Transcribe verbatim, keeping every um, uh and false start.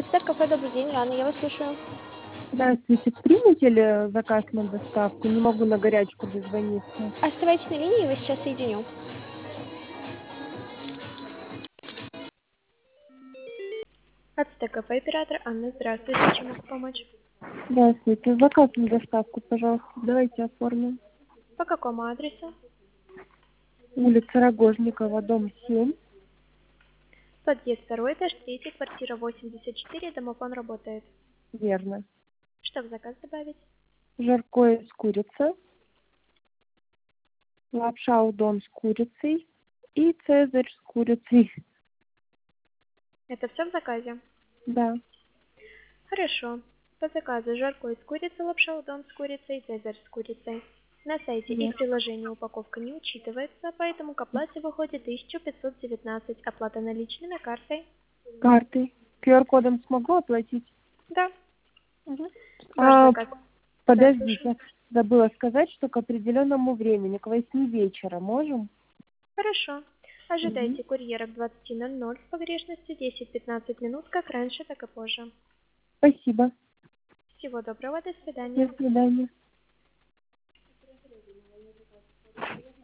Стар кафе, добрый день, Рано, я вас слушаю. Здравствуйте. Примете ли заказ на доставку? Не могу на горячку дозвониться. Оставайтесь на линии, я вас сейчас соединю. От Стар кафе, оператор Анна, здравствуйте, чем могу помочь? Здравствуйте. Заказ на доставку, пожалуйста. Давайте оформим. По какому адресу? Улица Рогожникова, дом семь. Подъезд второй, этаж третий, квартира восемьдесят четыре, домофон работает. Верно. Что в заказ добавить? Жаркое с курицей. Лапша удон с курицей. И цезарь с курицей. Это все в заказе? Да. Хорошо. По заказу жаркое с курицей, лапша удон с курицей, цезарь с курицей. На сайте и Нет. в приложении упаковка не учитывается, поэтому к оплате выходит тысяча пятьсот девятнадцать. Оплата наличными, картой. Картой. ку ар кодом смогу оплатить? Да, Угу. ваш А, заказ. Да, слушаю. подождите. Забыла сказать, что к определенному времени, к восьми вечера можем? Хорошо. Угу. Ожидайте курьера к двадцати ноль ноль с погрешностью десять-пятнадцать минут, как раньше, так и позже. Спасибо. Всего доброго, до До свидания. свидания.